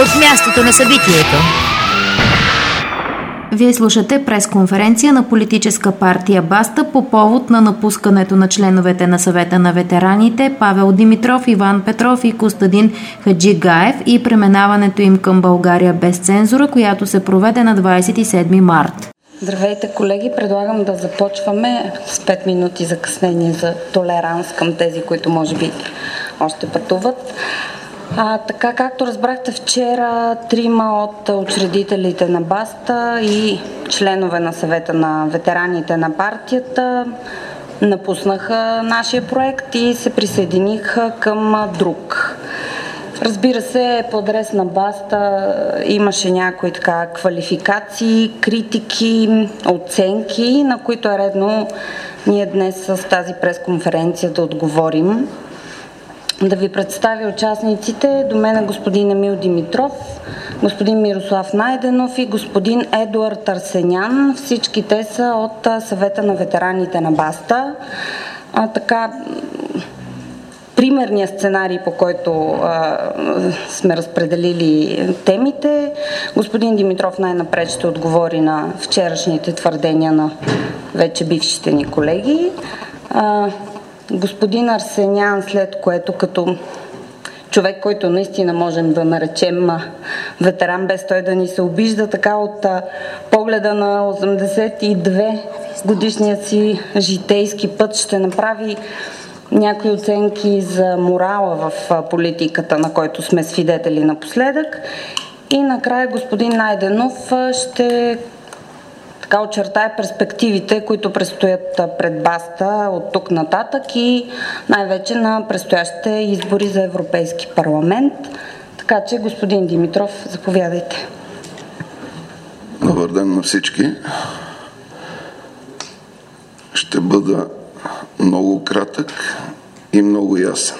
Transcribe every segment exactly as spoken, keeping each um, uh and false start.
от мястото на събитието. Вие слушате пресконференция на политическа партия Баста по повод на напускането на членовете на Съвета на ветераните Павел Димитров, Иван Петров и Костадин Хаджигаев и преминаването им към България без цензура, която се проведе на двадесет и седми март. Здравейте, колеги! Предлагам да започваме с пет минути закъснение за толеранс към тези, които може би още пътуват. А, така както разбрахте вчера, трима от учредителите на Баста и членове на Съвета на ветераните на партията напуснаха нашия проект и се присъединиха към друг. Разбира се, по адрес на Баста имаше някои така квалификации, критики, оценки, на които е редно ние днес с тази пресконференция да отговорим. Да ви представя участниците. До мен е господин Емил Димитров, господин Мирослав Найденов и господин Едуард Арсенян. Всички те са от Съвета на ветераните на Баста. А, така, примерният сценарий, по който а, сме разпределили темите. Господин Димитров най-напред ще отговори на вчерашните твърдения на вече бившите ни колеги. А, Господин Арсенян, след което като човек, който наистина можем да наречем ветеран, без той да ни се обижда, така от погледа на осемдесет и две годишния си житейски път ще направи някои оценки за морала в политиката, на който сме свидетели напоследък. И накрая господин Найденов ще така очертая перспективите, които предстоят пред Баста от тук нататък и най-вече на предстоящите избори за Европейски парламент. Така че, господин Димитров, заповядайте. Добър ден на всички. Ще бъда много кратък и много ясен.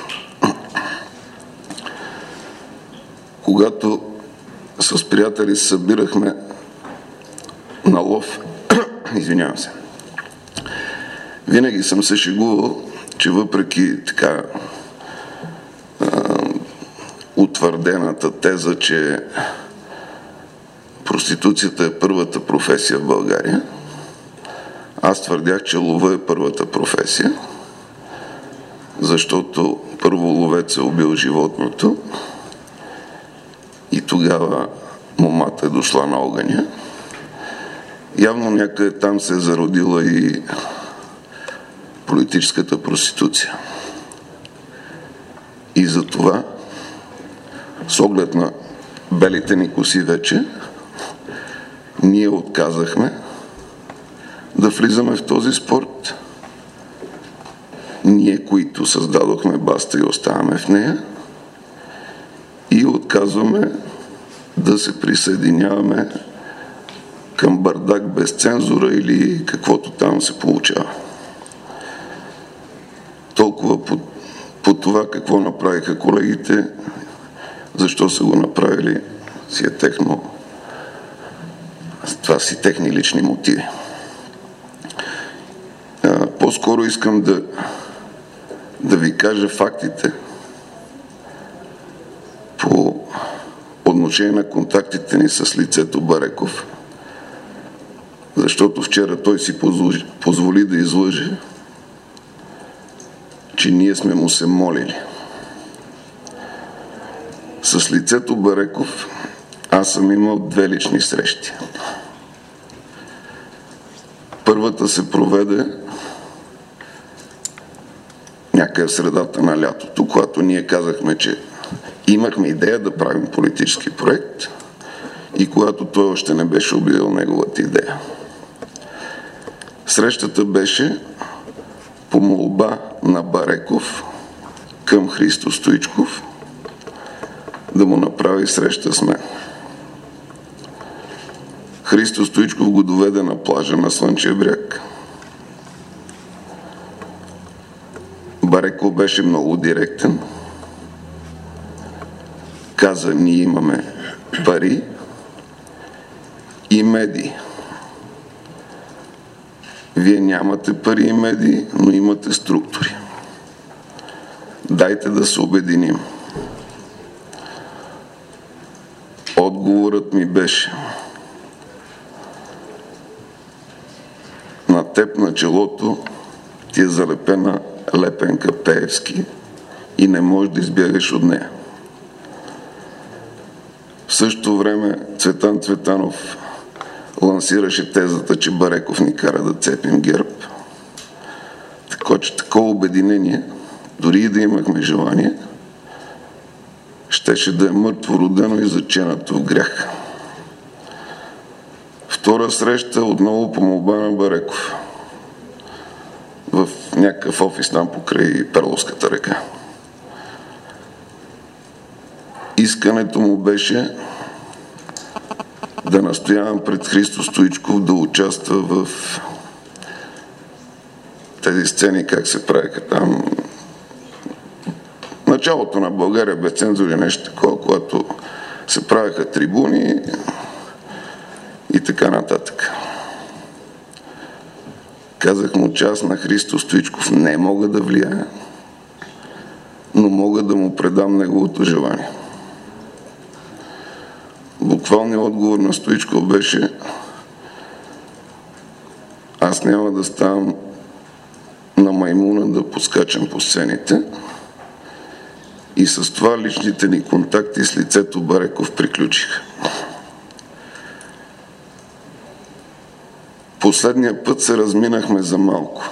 Когато с приятели се събирахме на лов, извинявам се, винаги съм се шегувал, че въпреки така а, утвърдената теза, че проституцията е първата професия в България, аз твърдях, че лова е първата професия, защото първо ловец е убил животното и тогава момата е дошла на огъня. Явно някъде там се е зародила и политическата проституция. И за това, с оглед на белите ни коси вече, ние отказахме да влизаме в този спорт. Ние, които създадохме Баста и оставаме в нея, и отказваме да се присъединяваме към бардак без цензура или каквото там се получава. Толкова по, по това какво направиха колегите, защо са го направили, си е техно, това си техни лични мотиви. А, по-скоро искам да, да ви кажа фактите по отношение на контактите ни с лицето Бареков, защото вчера той си позволи, позволи да излъже, че ние сме му се молили. С лицето Бареков аз съм имал две лични срещи. Първата се проведе някъде в средата на лятото, когато ние казахме, че имахме идея да правим политически проект и когато той още не беше обявил неговата идея. Срещата беше по молба на Бареков към Христо Стоичков да му направи среща с мен. Христо Стоичков го доведе на плажа на Слънчев бряг. Бареков беше много директен. Каза, ние имаме пари и медии. Вие нямате пари и медии, но имате структури. Дайте да се обединим. Отговорът ми беше: на теб на челото ти е залепена лепенка Пеевски и не можеш да избягаш от нея. В същото време Цветан Цветанов лансираше тезата, че Бареков ни кара да цепим ГЕРБ. Така че такова обединение, дори и да имахме желание, щеше да е мъртво родено и заченато в грях. Втора среща отново по молба на Бареков в някакъв офис там покрай Перловската река. Искането му беше да настоявам пред Христо Стоичков да участва в тези сцени, как се правиха там. Началото на България без цензури, нещо такова, когато се правиха трибуни и така нататък. Казах му, че аз на Христо Стоичков не мога да влияя, но мога да му предам неговото желание. Буквалният отговор на Стоичков беше: аз няма да ставам на маймуна да подскачам по сцените. И с това личните ни контакти с лицето Бареков приключиха. Последния път се разминахме за малко.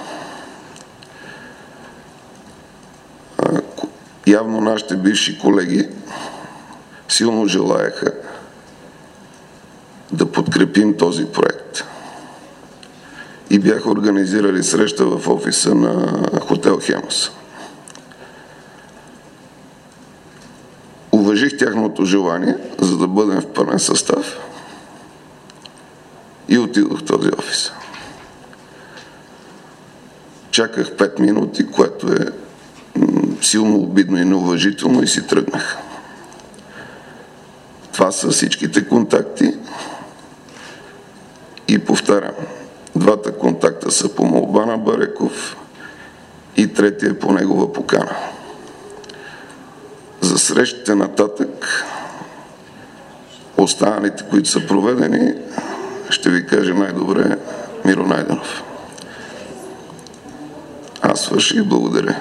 Явно нашите бивши колеги силно желаяха да подкрепим този проект. И бяха организирали среща в офиса на хотел Хемос. Уважих тяхното желание, за да бъдем в пълен състав, и отидох в този офис. Чаках пет минути, което е силно обидно и неуважително, и си тръгнах. Това са всичките контакти. И повтарям, двата контакта са по молба на Бареков и третия по негова покана. За срещите нататък, останалите, които са проведени, ще ви каже най-добре Миро Найденов. Аз свърших. Благодаря.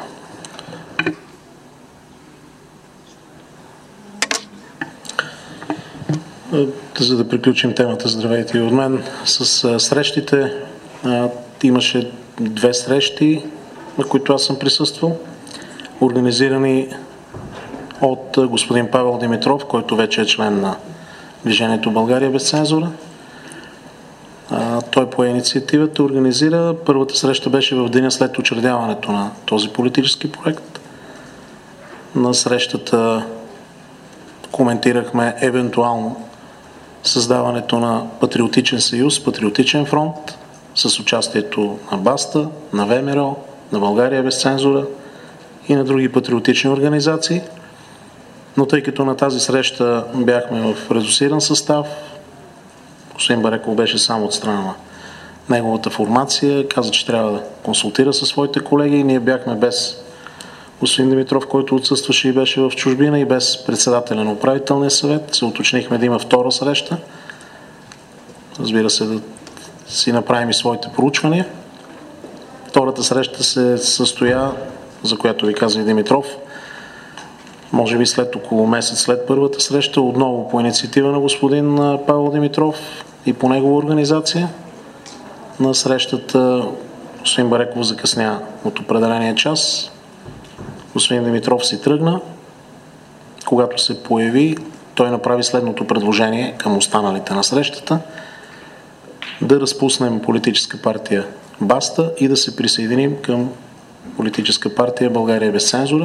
За да приключим темата, здравейте и от мен. С срещите а, имаше две срещи, на които аз съм присъствал, организирани от господин Павел Димитров, който вече е член на Движението България без цензура. А, той пое инициативата, организира. Първата среща беше в деня след учредяването на този политически проект. На срещата коментирахме евентуално създаването на Патриотичен съюз, Патриотичен фронт с участието на Баста, на ВМРО, на България без цензура и на други патриотични организации. Но тъй като на тази среща бяхме в редуциран състав, господин Бареков беше само от страна на неговата формация, каза, че трябва да консултира със своите колеги, и ние бяхме без господин Димитров, който отсъстваше и беше в чужбина, и без председателя на управителния съвет. Се уточнихме да има втора среща. Разбира се, да си направим и своите проучвания. Втората среща се състоя, за която ви каза и Димитров, може би след около месец след първата среща, отново по инициатива на господин Павел Димитров и по негова организация. На срещата господин Бареков закъсня от определения час. Господин Димитров си тръгна. Когато се появи, той направи следното предложение към останалите на срещата: да разпуснем политическа партия Баста и да се присъединим към политическа партия България без цензура.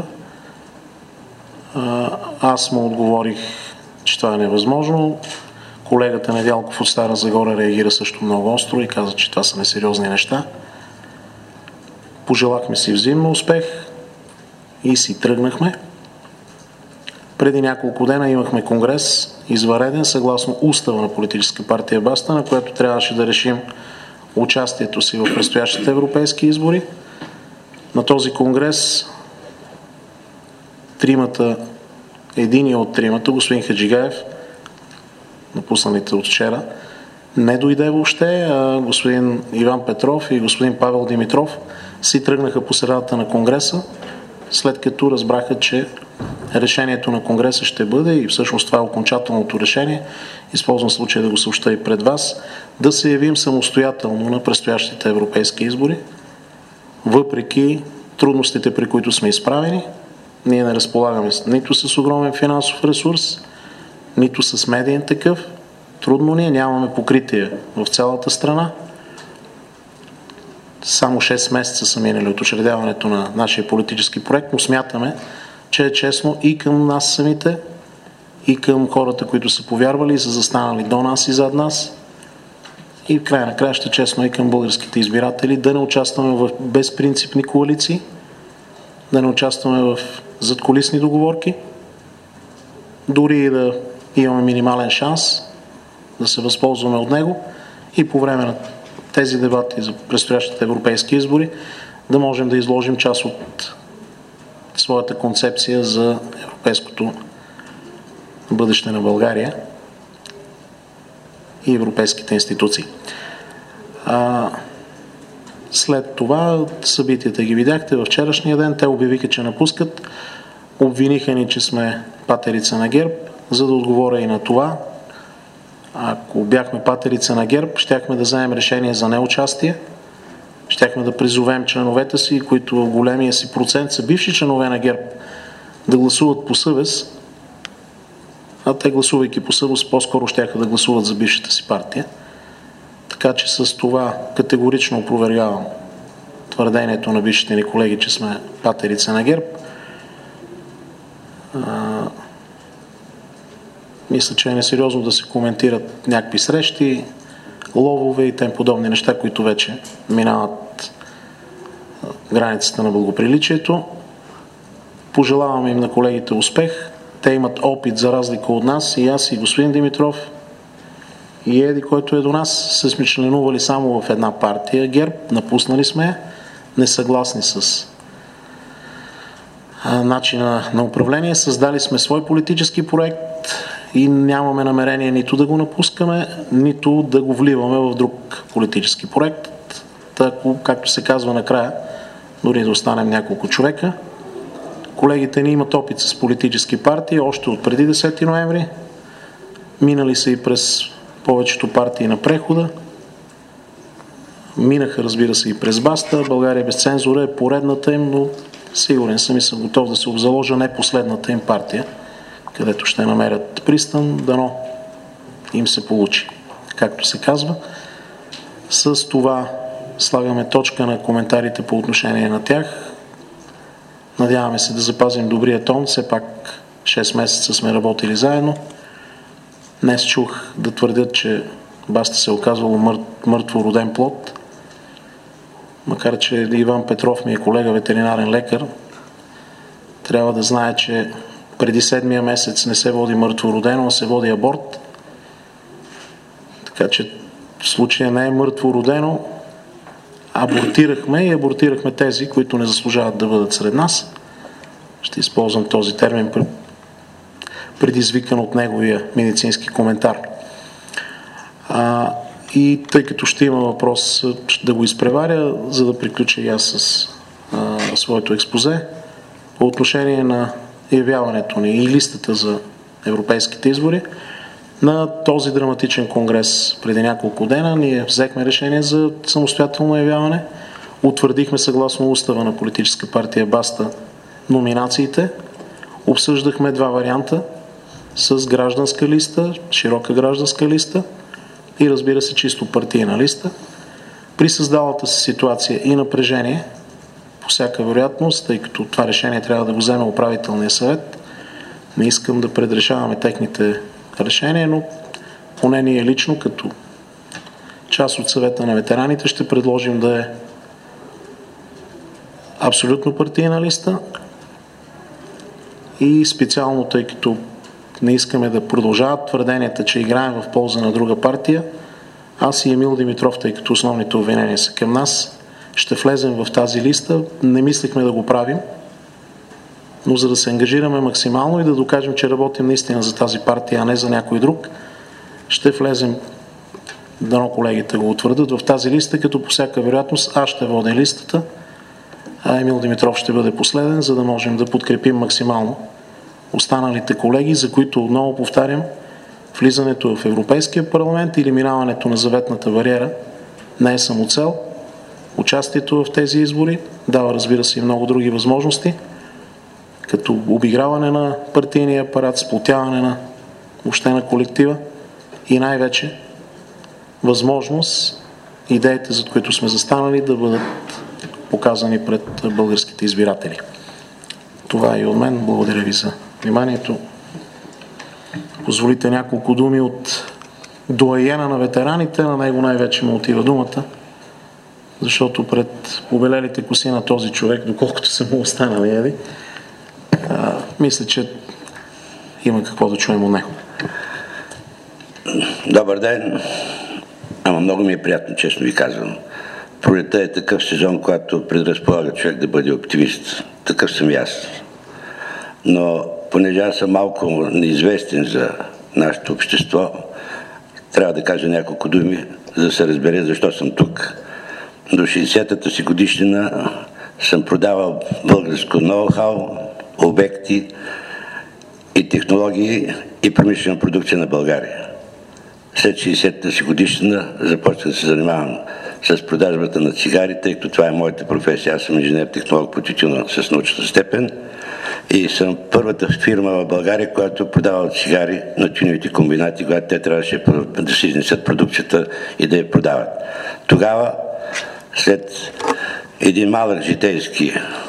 Аз му отговорих, че това е невъзможно. Колегата Недялков от Стара Загора реагира също много остро и каза, че това са несериозни неща. Пожелахме си взаимно успех и си тръгнахме. Преди няколко дена имахме конгрес, извънреден, съгласно устава на политическа партия Баста, на която трябваше да решим участието си в предстоящите европейски избори. На този конгрес тримата, единият от тримата, господин Хаджигаев, напусналите от вчера, не дойде въобще, а господин Иван Петров и господин Павел Димитров си тръгнаха по средата на Конгреса, след като разбраха, че решението на Конгреса ще бъде, и всъщност това е окончателното решение, използвам случая да го съобща и пред вас, да се явим самостоятелно на предстоящите европейски избори, въпреки трудностите, при които сме изправени. Ние не разполагаме нито с огромен финансов ресурс, нито с медиен такъв. Трудно ни е, нямаме покритие в цялата страна. Само шест месеца са минали от учредяването на нашия политически проект, но смятаме, че е честно и към нас самите, и към хората, които са повярвали и са застанали до нас и зад нас, и в края на края ще честно и към българските избиратели да не участваме в безпринципни коалиции, да не участваме в задкулисни договорки, дори и да имаме минимален шанс да се възползваме от него и по време на тези дебати за предстоящите европейски избори да можем да изложим част от своята концепция за европейското бъдеще на България и европейските институции. А, след това събитията ги видяхте във вчерашния ден. Те обявиха, че напускат. Обвиниха ни, че сме патерица на ГЕРБ. За да отговоря и на това, ако бяхме патерица на ГЕРБ, щяхме да вземем решение за неучастие, щяхме да призовем членовете си, които в големия си процент са бивши членове на ГЕРБ, да гласуват по съвест, а те, гласувайки по съвест, по-скоро щяха да гласуват за бившата си партия. Така че с това категорично опровергавам твърдението на бившите ни колеги, че сме патерица на ГЕРБ. А, мисля, че е несериозно да се коментират някакви срещи, ловове и тем подобни неща, които вече минават границата на благоприличието. Пожелавам им на колегите успех. Те имат опит за разлика от нас, и аз, и господин Димитров, и Еди, който е до нас, се сме членували само в една партия, ГЕРБ, напуснали сме, несъгласни с начина на управление, създали сме свой политически проект и нямаме намерение нито да го напускаме, нито да го вливаме в друг политически проект. Тако, както се казва накрая, дори да останем няколко човека. Колегите ни имат опит с политически партии още от преди десети ноември. Минали са и през повечето партии на прехода. Минаха, разбира се, и през Баста. България без цензура е поредната им, но сигурен съм и съм готов да се обзаложа не последната им партия, където ще намерят пристан, дано им се получи, както се казва. С това слагаме точка на коментарите по отношение на тях. Надяваме се да запазим добрия тон, все пак шест месеца сме работили заедно. Днес чух да твърдят, че Баста се е оказвало мър... мъртво роден плод, макар че Иван Петров ми е колега ветеринарен лекар. Трябва да знае, че преди седмия месец не се води мъртво родено, а се води аборт. Така че в случая не е мъртво родено. Абортирахме и абортирахме тези, които не заслужават да бъдат сред нас. Ще използвам този термин, предизвикан от неговия медицински коментар. А, и тъй като ще има въпрос да го изпреваря, за да приключа и аз с а, своето експозе, по отношение на явяването ни и листата за европейските избори, на този драматичен конгрес преди няколко дена ние взехме решение за самостоятелно явяване. Утвърдихме съгласно устава на политическа партия Баста номинациите. Обсъждахме два варианта с гражданска листа, широка гражданска листа и, разбира се, чисто партийна листа. При създалата се ситуация и напрежение, по всяка вероятност, тъй като това решение трябва да го вземе управителния съвет, не искам да предрешаваме техните решения, но поне ние лично, като част от съвета на ветераните, ще предложим да е абсолютно партийна листа и специално, тъй като не искаме да продължават твърденията, че играем в полза на друга партия, аз и Емил Димитров, тъй като основните обвинения са към нас, ще влезем в тази листа. Не мислихме да го правим, но за да се ангажираме максимално и да докажем, че работим наистина за тази партия, а не за някой друг, ще влезем, дано колегите го утвърдят, в тази листа, като по всяка вероятност аз ще водя листата, а Емил Димитров ще бъде последен, за да можем да подкрепим максимално останалите колеги, за които, отново повтарям, влизането в Европейския парламент или минаването на заветната бариера не е самоцел. Участието в тези избори дава, разбира се, и много други възможности, като обиграване на партийния апарат, сплотяване на въобще на колектива и най-вече възможност идеите, за които сме застанали, да бъдат показани пред българските избиратели. Това е и от мен. Благодаря ви за вниманието. Позволите няколко думи от доайена на ветераните, на него най-вече му отива думата, защото пред побелелите коси на този човек, доколкото са му останали, еди, а, мисля, че има какво да чуем от него. Добър ден. Ама много ми е приятно, честно ви казвам. Пролетта е такъв сезон, когато предразполага човек да бъде оптимист. Такъв съм и аз. Но понеже аз съм малко неизвестен за нашето общество, трябва да кажа няколко думи, за да се разбере защо съм тук. До шейсетата си годишнина съм продавал българско ноу-хау, обекти и технологии и промишлена продукция на България. След шейсетата си годишнина започнах да се занимавам с продажбата на цигари, тъй като това е моята професия. Аз съм инженер-технолог по тютюна с научна степен и съм първата фирма в България, която продава цигари на тютюневите комбинати, когато те трябваше да си изнесат продукцията и да я продават. Тогава, след един малък житейски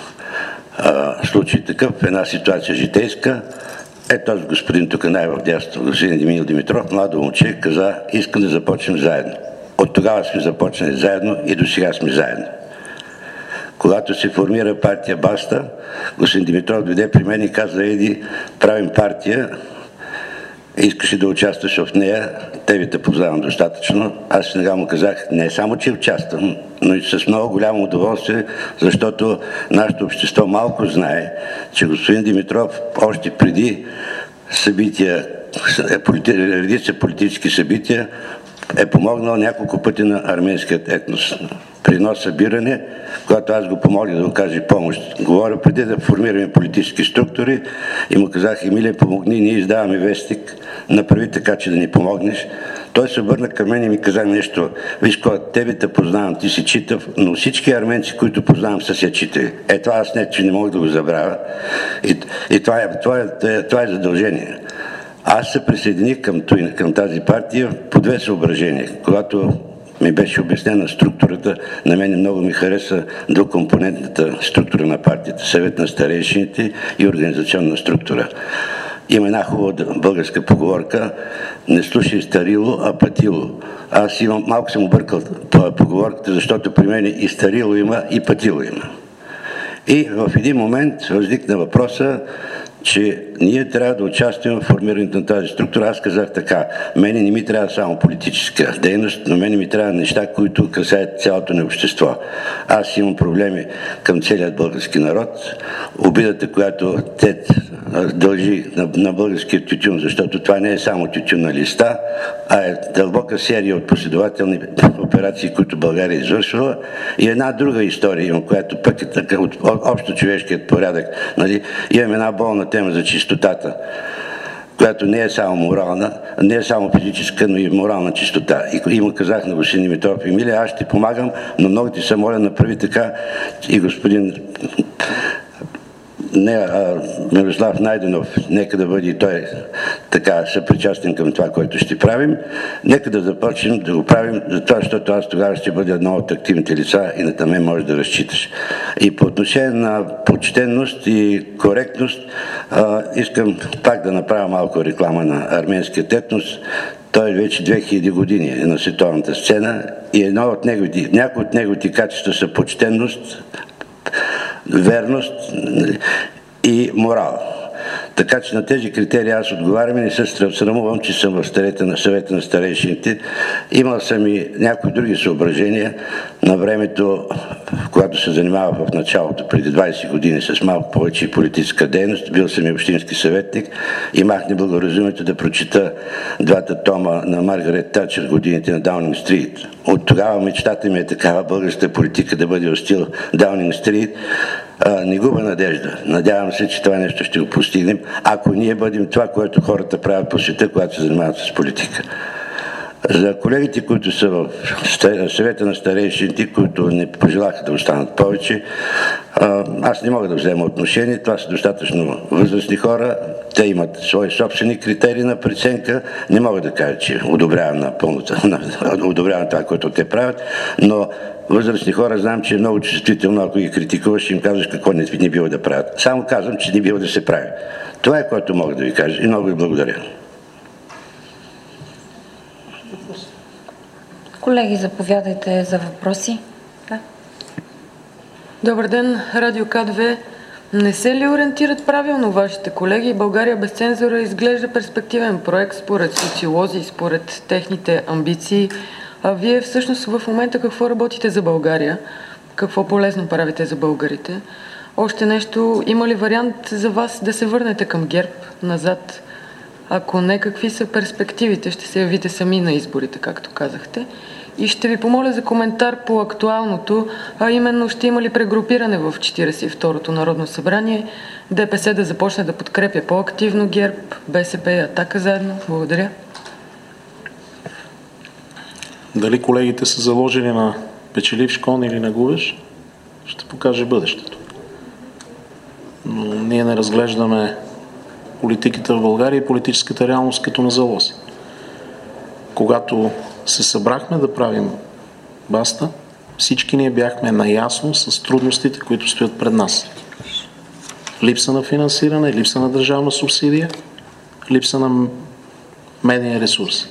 а, случай такъв, една ситуация житейска, е този господин тук най-в дясно, господин Емил Димитров, младо момче, каза: искам да започнем заедно. От тогава сме започнали заедно и до сега сме заедно. Когато се формира партия Баста, господин Димитров дойде при мен и каза: еди, правим партия, искаше да участваш в нея, те ви те познавам достатъчно. Аз сега му казах, не само, че участвам, но и с много голямо удоволствие, защото нашето общество малко знае, че господин Димитров още преди събития, редица политически събития, е помогнал няколко пъти на арменският етнос. При едно събиране, когато аз го помолих да окаже помощ, говоря преди да формираме политически структури и му казах: Емиле, помогни, ние издаваме вестник, направи така, че да ни помогнеш. Той се обърна към мен и ми каза нещо: виж, кой, тебе те познавам, ти си читав, но всички арменци, които познавам, са се читали. Е, това аз не, че не мога да го забравя. И, и това, е, това, е, това е задължение. Аз се присъединих към, към тази партия по две съображения. Когато ми беше обяснена структурата, на мен много ми хареса двукомпонентната структура на партията. Съвет на старейшините и организационна структура. Има една хубава българска поговорка: не слушай старило, а патило. Аз имам, малко съм объркал поговорката, защото при мен и старило има, и патило има. И в един момент възникна въпроса, че ние трябва да участваме в формирането на тази структура. Аз казах така: мене не ми трябва само политическа дейност, но мене ми трябва неща, които касаят цялото ни общество. Аз имам проблеми към целият български народ. Обидата, която те дължи на, на българския тютюн, защото това не е само тютюн на листа, а е дълбока серия от последователни операции, които България извършва, и една друга история има, която пък е така от общо човешкият порядък. Нали? Имам една болна тема за чистотата, която не е само морална, не е само физическа, но и морална чистота. И, и му казах на господин Димитров: Емилия, аз ще ти помагам, но много ти се моля, направи така. И господин не, а, Мирослав Найденов, нека да бъде и той така съпричастен към това, което ще правим. Нека да започнем да го правим, затова, защото аз тогава ще бъда едно от активните лица и на мен можеш да разчиташ. И по отношение на почтенност и коректност, а, искам пак да направя малко реклама на арменския етнос. Той вече две хиляди години е на световната сцена и едно от неговите, някои от неговите качества са почтенност, верност и морал. Така че на тези критерии аз отговарям и не се срамувам, че съм в на съвета на старейшините. Имал съм и някои други съображения на времето, когато се занимавах в началото, преди двайсет години, с малко повече политическа дейност. Бил съм и общински съветник. Имах неблагоразумието да прочита двата тома на Маргарет Тачер "Годините на Даунинг Стрит". От тогава мечтата ми е такава българската политика да бъде в стил Даунинг Стрит. А, не губа надежда. Надявам се, че това нещо ще го постигнем, ако ние бъдем това, което хората правят по света, когато се занимават с политика. За колегите, които са в съвета на старейшините, които не пожелаха да останат повече, аз не мога да взема отношение. Това са достатъчно възрастни хора. Те имат свои собствени критерии на преценка. Не мога да кажа, че одобрявам на пълната, одобрявам това, което те правят, но възрастни хора знам, че е много чувствително, ако ги критикуваш, им казваш какво не, не бива да правят. Само казвам, че не бива да се прави. Това е, което мога да ви кажа и много ви благодаря. Колеги, заповядайте за въпроси. Да. Добър ден, Радио К две. Не се ли ориентират правилно вашите колеги? България без цензура изглежда перспективен проект според социолози, според техните амбиции. А вие всъщност в момента какво работите за България? Какво полезно правите за българите? Още нещо, има ли вариант за вас да се върнете към ГЕРБ назад? Ако не, какви са перспективите? Ще се явите сами на изборите, както казахте. И ще ви помоля за коментар по актуалното, а именно ще има ли прегрупиране в четиридесет и второто Народно събрание, ДПС да започне да подкрепя по-активно ГЕРБ, БСП и Атака заедно? Благодаря. Дали колегите са заложили на печеливш кон или на губещ, ще покаже бъдещето. Но ние не разглеждаме политиката в България и политическата реалност като на залози. Когато се събрахме да правим баста, всички ние бяхме наясно с трудностите, които стоят пред нас. Липса на финансиране, липса на държавна субсидия, липса на медиен ресурс.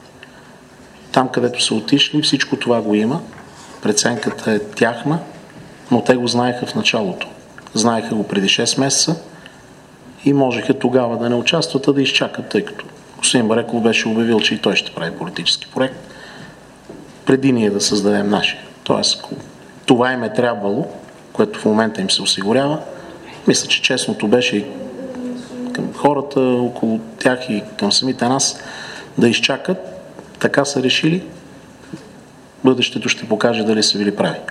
Там, където са отишли, всичко това го има. Преценката е тяхна, но те го знаеха в началото. Знаеха го преди шест месеца и можеха тогава да не участват, а да изчакат, тъй като господин Бареков беше обявил, че и той ще прави политически проект, преди ние да създадем нашия. Тоест, това им е трябвало, което в момента им се осигурява. Мисля, че честното беше и към хората около тях и към самите нас да изчакат. Така са решили. Бъдещето ще покаже дали са били прави.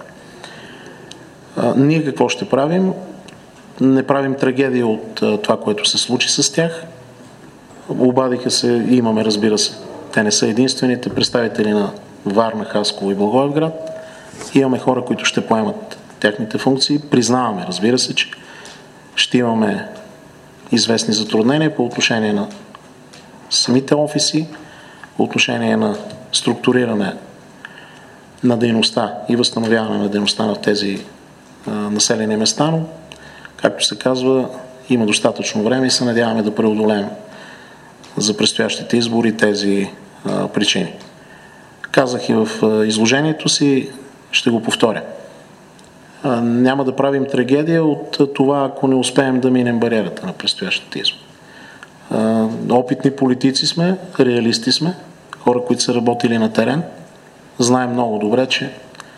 А, ние какво ще правим? Не правим трагедия от а, това, което се случи с тях. Обадиха се, имаме, разбира се, те не са единствените представители на Варна, Хасково и Благоевград. Имаме хора, които ще поемат техните функции. Признаваме, разбира се, че ще имаме известни затруднения по отношение на самите офиси, по отношение на структуриране на дейността и възстановяване на дейността на тези а, населени места, но, както се казва, има достатъчно време и се надяваме да преодолеем за предстоящите избори тези а, причини. Казах и в а, изложението си, ще го повторя. А, няма да правим трагедия от а, това, ако не успеем да минем бариерата на предстоящите избори. А, опитни политици сме, реалисти сме, хора, които са работили на терен. Знаем много добре, че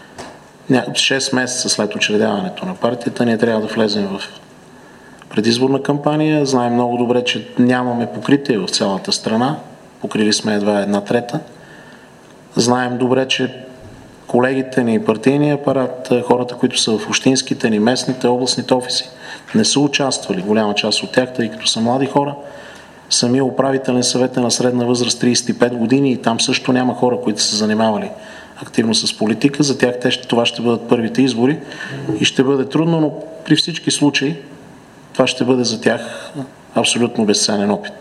шест месеца след учредяването на партията ние трябва да влезем в предизборна кампания. Знаем много добре, че нямаме покритие в цялата страна. Покрили сме едва една трета. Знаем добре, че колегите ни, партийния апарат, хората, които са в общинските ни, местните, областните офиси, не са участвали, голяма част от тях, тъй като са млади хора. Самия управителен съвет е на средна възраст трийсет и пет години и там също няма хора, които са занимавали активно с политика. За тях те, това ще бъдат първите избори и ще бъде трудно, но при всички случаи това ще бъде за тях абсолютно безценен опит.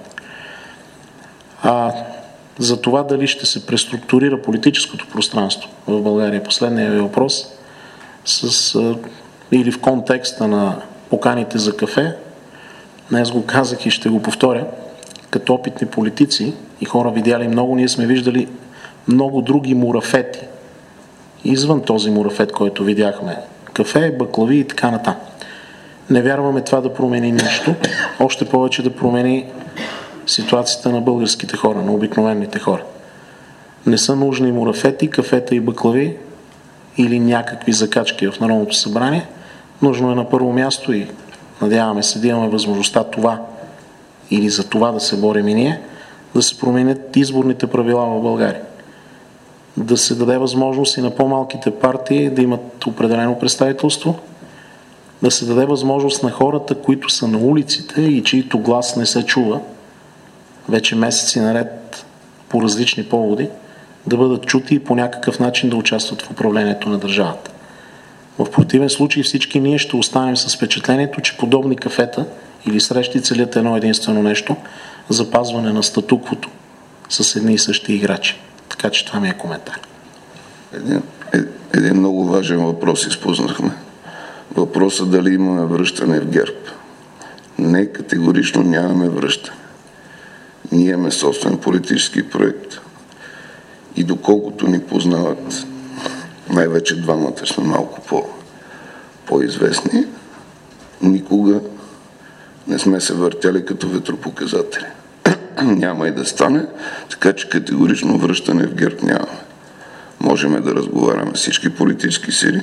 А за това дали ще се преструктурира политическото пространство в България, последният ви въпрос, с, или в контекста на поканите за кафе, днес го казах и ще го повторя, като опитни политици и хора видяли много, ние сме виждали много други мурафети. Извън този мурафет, който видяхме. Кафе, баклави и така нататък. Не вярваме това да промени нищо, още повече да промени ситуацията на българските хора, на обикновените хора. Не са нужни мурафети, кафета и баклави или някакви закачки в Народното събрание. Нужно е на първо място и надяваме се да имаме възможността това или за това да се борим и ние, да се променят изборните правила в България. Да се даде възможност и на по-малките партии да имат определено представителство, да се даде възможност на хората, които са на улиците и чието глас не се чува, вече месеци наред по различни поводи, да бъдат чути и по някакъв начин да участват в управлението на държавата. В противен случай всички ние ще останем с впечатлението, че подобни кафета или срещи целят едно единствено нещо – запазване на статуквото с едни и същи играчи. Така че това ми е коментар. Един, е, един много важен въпрос изпуснахме. Въпросът дали имаме връщане в ГЕРБ. Не, категорично нямаме връщане. Ние имаме собствен политически проект и доколкото ни познават, най-вече двамата сме малко по, по-известни, никога не сме се въртяли като ветропоказатели. Няма и да стане, така че категорично връщане в ГЕРБ нямаме. Можем да разговаряме всички политически сили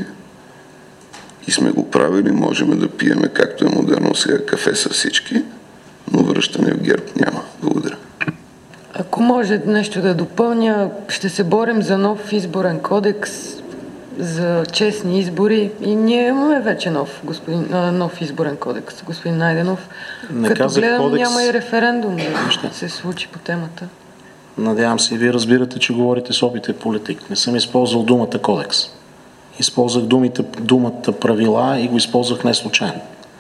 и сме го правили, можем да пиеме, както е модерно сега, кафе с всички, но връщане в ГЕРБ няма. Благодаря. Ако може нещо да допълня, ще се борим за нов изборен кодекс, за честни избори и ние имаме вече нов, господин, нов изборен кодекс, господин Найденов. Не Като гледам, кодекс... няма и референдум да се случи по темата. Надявам се и вие разбирате, че говорите с опит политик. Не съм използвал думата кодекс. Използвах думите, думата правила и го използвах не случайно.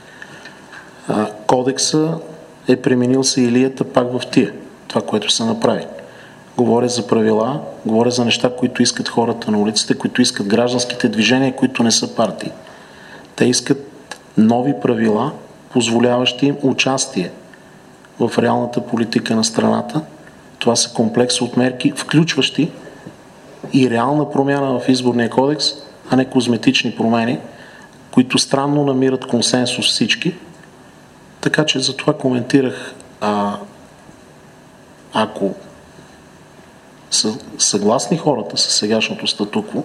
А, кодекса е пременил се илията пак в тия. Това, което се направи. Говоря за правила, говоря за неща, които искат хората на улиците, които искат гражданските движения, които не са партии. Те искат нови правила, позволяващи им участие в реалната политика на страната. Това са комплекс от мерки, включващи и реална промяна в изборния кодекс, а не козметични промени, които странно намират консенсус всички. Така че за това коментирах, а, ако са съгласни хората с сегашното статукво,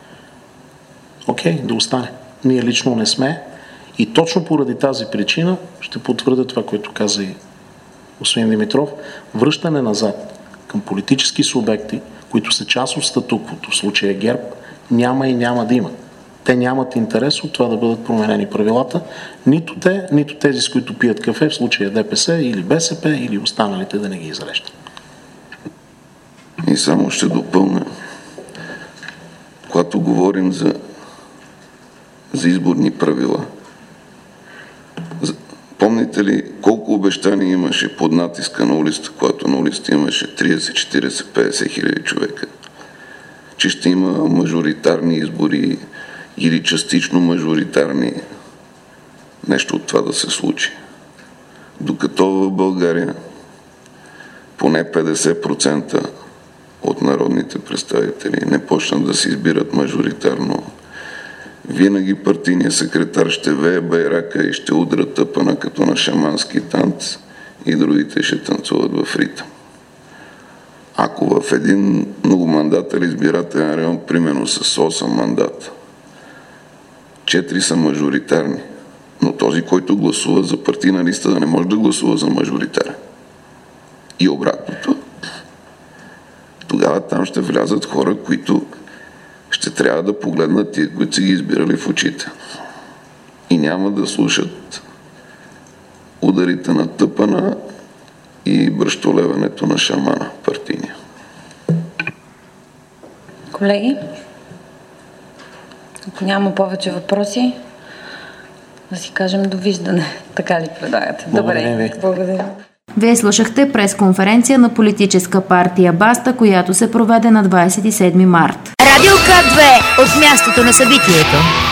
окей, да остане. Ние лично не сме и точно поради тази причина ще потвърдя това, което каза и господин Димитров, връщане назад към политически субекти, които са част от статуквото, в случая ГЕРБ, няма и няма да има. Те нямат интерес от това да бъдат променени правилата, нито те, нито тези, с които пият кафе, в случая ДПС или БСП или останалите, да не ги изрещат. И само ще допълня, когато говорим за, за изборни правила, помните ли колко обещания имаше под натиска на улицата, когато на улицата имаше трийсет, четирийсет, петдесет хиляди човека, че ще има мажоритарни избори или частично мажоритарни, нещо от това да се случи. Докато в България поне петдесет процента от народните представители не почнат да се избират мажоритарно, винаги партийният секретар ще вее байрака и ще удра тъпана като на шамански танц и другите ще танцуват в ритъм. Ако в един многомандатен избирателен район, примерно с осем мандата, четири са мажоритарни, но този, който гласува за партийна листа, да не може да гласува за мажоритарен. И обратното, тогава там ще влязат хора, които ще трябва да погледнат тия, които са ги избирали в очите. И няма да слушат ударите на тъпана и бръщолеването на шамана партийния. Колеги, ако няма повече въпроси, да си кажем довиждане. Така ли предлагате? Добре. Благодаря. Вие слушахте пресконференция на политическа партия Баста, която се проведе на двадесет и седми март. Радио К две от мястото на събитието.